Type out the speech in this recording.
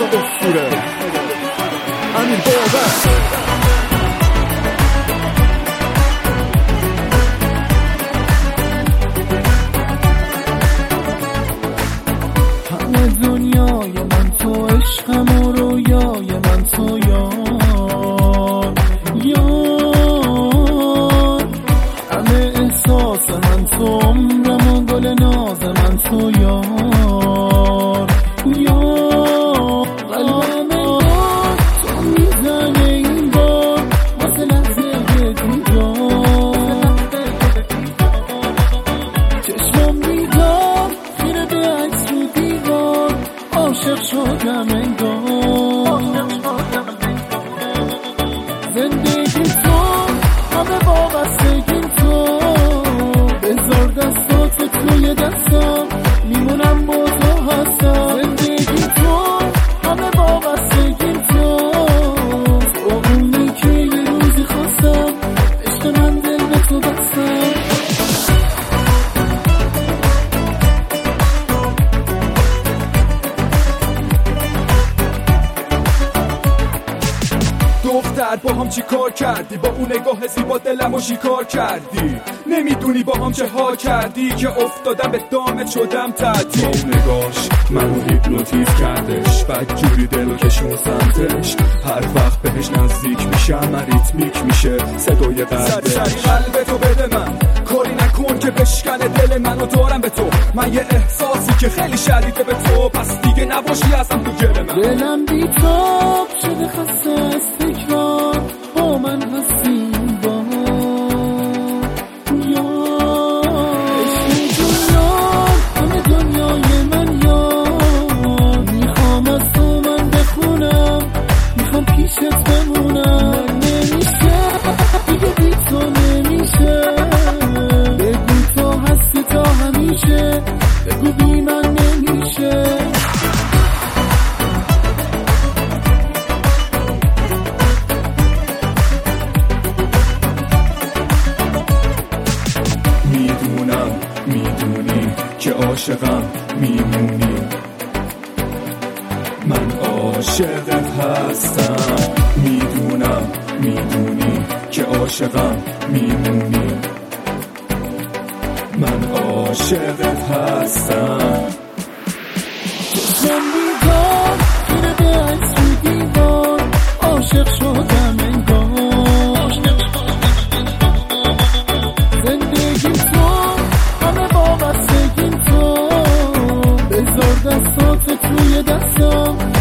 اسطوره امیر باور. همه دنیای من تو، عشقم و رویای من تو، یار یار. همه احساس من تو، عمرم و گل ناز من تو، یار یار. قلبم انگار تو میزنه این بار واسه لحظه دیدار. چشمم بیدار خیره به عکس رو دیوار، عاشق شدم انگار. زندگی تو همه وابستگی تو، بذار دستاتو توی دستم، میمونم با تو هستم. زندگی تو همه وابستگی تو، اونی که یه روزی خواستم، عشق من دل به تو بستم. دختر با هم چی کار کردی؟ با اون نگاه زیبا دلمو شکار کردی. نمیدونی با هم چه ها کردی که افتادم به دامت شدم تعطیل. با اون نگاش منو هیپنوتیز کردش، بد جوری دلو کشون سمتش. هر وقت بهش نزدیک میشم ریتمیک میشه صدای قلبش. سری قلبتو بده من، کاری نکن که بشکنه دل منو. دارم به تو من یه احساسی که خیلی شدیده به تو، پس دیگه نباشی ازم تو گل من. دلم بیتاب شده خسته از تکرار، با من هستی با یار. عشق جونم همه دنیای من یار، میخوام از تو من بخونم، میخوام پیشت بمونم. نمیشه دیگه بی تو نمیشه، بگو تو هستی تا همیشه، بگو بی من نمیشه. میدونی که عاشقم میمونی، من عاشقت هستم. میدونی که عاشقم میمونی، من عاشقت هستم. چشم بیدار خیره به عکس رو دیوار، عاشق شدم انگار. زندگی تو همه وابستگی تو، بذار دستاتو توی دستم،